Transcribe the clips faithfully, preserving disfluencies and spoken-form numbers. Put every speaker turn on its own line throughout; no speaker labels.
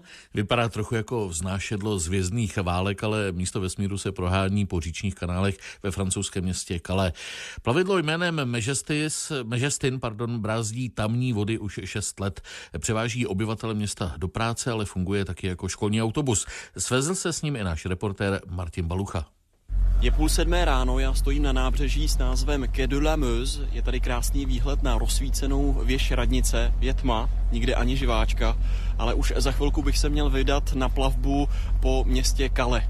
Vypadá trochu jako vznášedlo z hvězdných válek, ale místo vesmíru se prohání po říčních kanálech ve francouzském městě Calais. Plavidlo jménem Majestis, Majestin pardon, brázdí tamní vody už šest let. Převáží obyvatele města do práce, ale funguje taky jako školní autobus. Svezl se s ním i náš reportér Martin Balucha.
Je půl sedmé ráno, já stojím na nábřeží s názvem Quai de la Meuse. Je tady krásný výhled na rozsvícenou věž radnice. Je tma, nikde ani živáčka, ale už za chvilku bych se měl vydat na plavbu po městě Calais.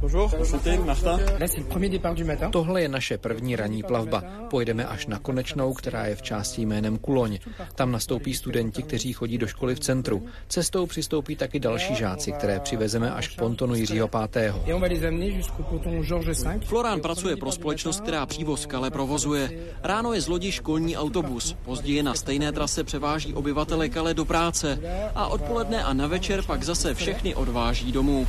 Tohle je naše první ranní plavba. Pojedeme až na Konečnou, která je v části jménem Coulogne. Tam nastoupí studenti, kteří chodí do školy v centru. Cestou přistoupí taky další žáci, které přivezeme až k pontonu Jiřího pátého.
Florán pracuje pro společnost, která přívoz v Calais provozuje. Ráno je z lodi školní autobus. Později na stejné trase převáží obyvatele Calais do práce. A odpoledne a na večer pak zase všechny odváží domů.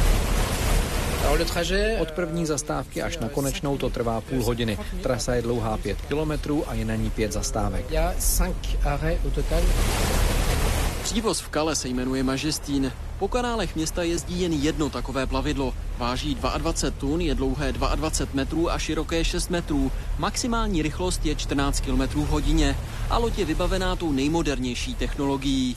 Od první zastávky až na Konečnou to trvá půl hodiny. Trasa je dlouhá pět kilometrů a je na ní pět zastávek.
Přívoz v Calais se jmenuje Majestin. Po kanálech města jezdí jen jedno takové plavidlo. Váží dvacet dva tun, je dlouhé dvacet dva metrů a široké šest metrů. Maximální rychlost je čtrnáct kilometrů v hodině a loď je vybavená tou nejmodernější technologií.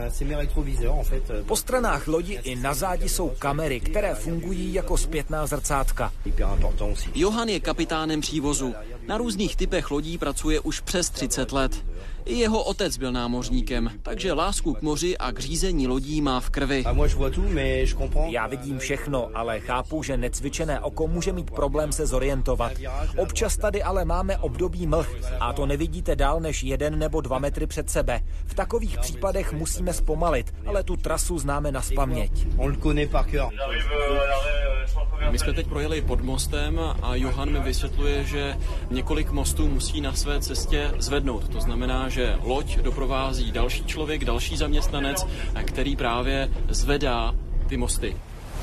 Po stranách lodi i na zádi jsou kamery, které fungují jako zpětná zrcátka.
Johan je kapitánem přívozu. Na různých typech lodí pracuje už přes třicet let. I jeho otec byl námořníkem, takže lásku k moři a k řízení lodí má v krvi.
Já vidím všechno, ale chápu, že necvičené oko může mít problém se zorientovat. Občas tady ale máme období mlh a to nevidíte dál než jeden nebo dva metry před sebe. V takových případech musíme zpomalit, ale tu trasu známe nazpaměť.
My jsme teď projeli pod mostem a Johan mi vysvětluje, že několik mostů musí na své cestě zvednout. To znamená, že loď doprovází další člověk, další zaměstnanec, který právě zvedá ty mosty.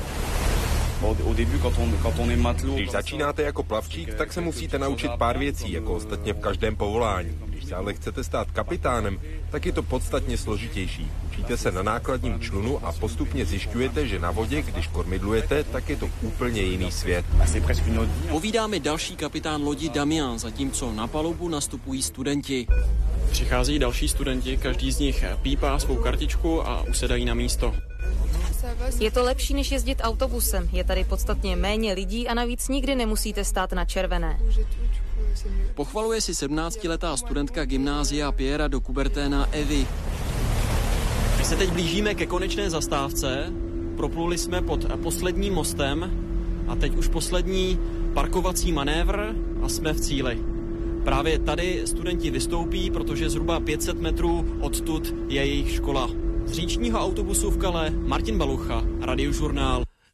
Když začínáte jako plavčík, tak se musíte naučit pár věcí, jako ostatně v každém povolání. Když se ale chcete stát kapitánem, tak je to podstatně složitější. Učíte se na nákladním člunu a postupně zjišťujete, že na vodě, když kormidlujete, tak je to úplně jiný svět.
Povídá mi další kapitán lodi Damien, zatímco na palubu nastupují studenti. Přichází další studenti, každý z nich pípá svou kartičku a usedají na místo.
Je to lepší, než jezdit autobusem. Je tady podstatně méně lidí a navíc nikdy nemusíte stát na červené.
Pochvaluje si sedmnáctiletá studentka gymnázia Pierra de Coubertina Evy. My se teď blížíme ke konečné zastávce. Propluli jsme pod posledním mostem a teď už poslední parkovací manévr a jsme v cíli. Právě tady studenti vystoupí, protože zhruba pět set metrů odtud je jejich škola. Z říčního autobusu v Calais Martin Balucha, Radiožurnál.